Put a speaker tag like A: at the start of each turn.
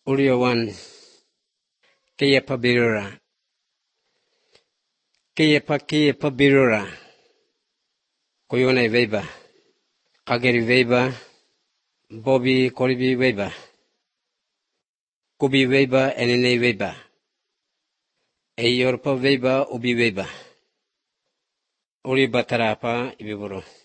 A: Uriyawan Kiyapabirura Kiyapabirura Koyone Veba Kageri Veba Bobby Koribi Veba Kubi Veba Enene Veba Eyorpa Veba Ubi Veba Uri Batarapa Ibiburo